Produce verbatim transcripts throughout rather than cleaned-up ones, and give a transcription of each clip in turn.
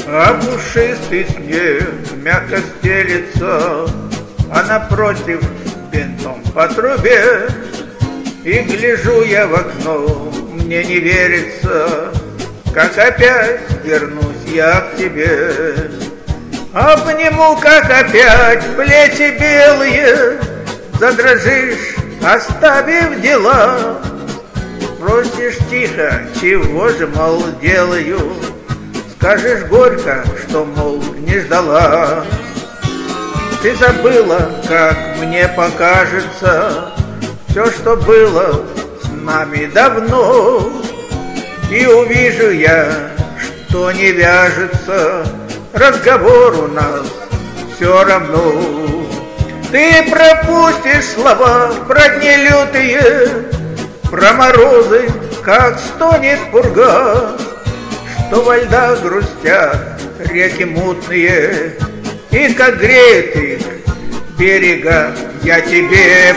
А пушистый снег мягко стелется, а напротив бинтом по трубе. И гляжу я в окно, мне не верится, как опять вернусь я к тебе. Обниму, как опять плечи белые, задрожишь, оставив дела. Спросишь тихо, чего же, мол, делаю, скажешь горько, что, мол, не ждала. Ты забыла, как мне покажется, все, что было с нами давно. И увижу я, что не вяжется разговор у нас все равно. Ты пропустишь слова про дни лютые, про морозы, как стонет пурга, что во льдах грустят реки мутные, и как греют их берега. Я тебе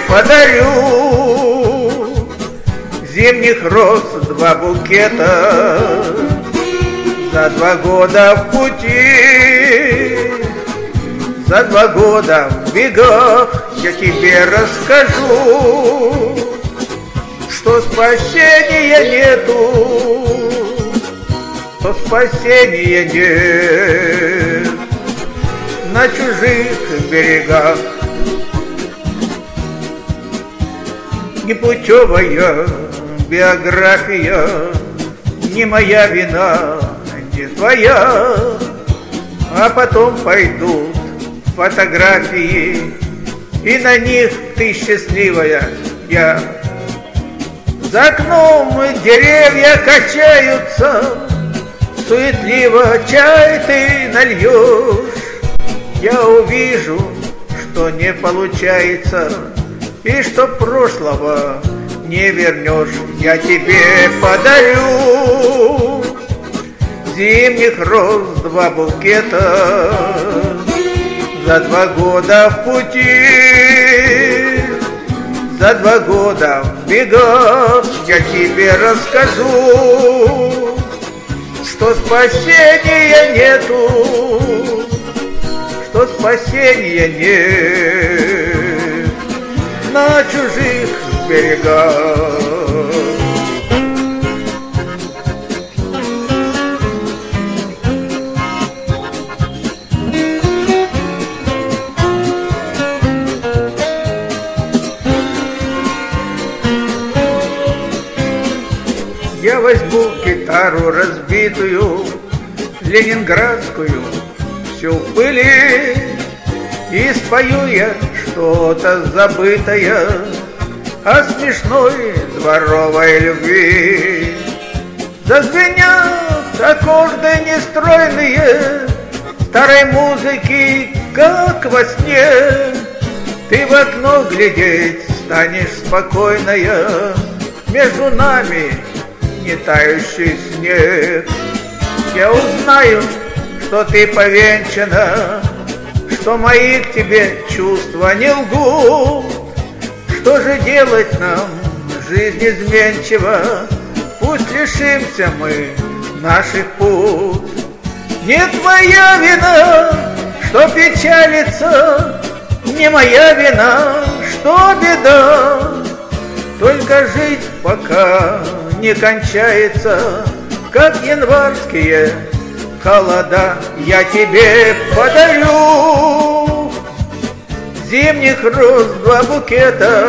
подарю зимних роз два букета за два года в пути. За два года в бегах я тебе расскажу, что спасения нету, что спасения нет на чужих берегах. Непутевая биография, не моя вина, не твоя. А потом пойдут фотографии, и на них ты счастливая, я. За окном деревья качаются, суетливо чай ты нальешь. Я увижу, что не получается, и что прошлого не вернешь. Я тебе подарю зимних роз два букета за два года в пути. За два года в бегах я тебе расскажу, что спасения нету, что спасения нет на чужих берегах. Я возьму гитару разбитую, ленинградскую, всю в пыли, и спою я что-то забытое о смешной дворовой любви. Зазвенят аккорды нестройные старой музыки, как во сне. Ты в окно глядеть станешь спокойная, между нами не тающий снег. Я узнаю, что ты повенчана, что мои к тебе чувства не лгут. Что же делать нам, жизнь изменчива, пусть лишимся мы наших пут. Не твоя вина, что печалится, не моя вина, что беда. Только жить пока не кончается, как январские холода. Я тебе подарю зимних роз два букета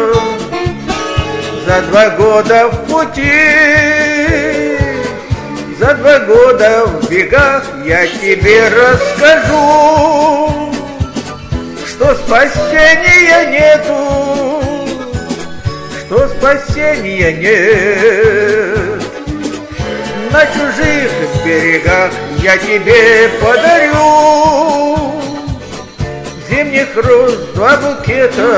за два года в пути. За два года в бегах я тебе расскажу, что спасения нету, что спасения нет на чужих берегах. Я тебе подарю зимних роз два букета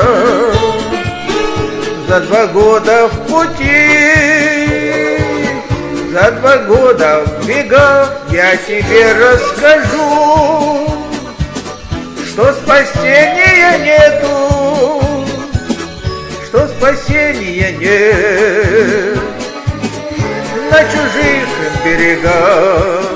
за два года в пути. За два года в бегах я тебе расскажу, что спасения нету, что спасения нет на чужих берегах.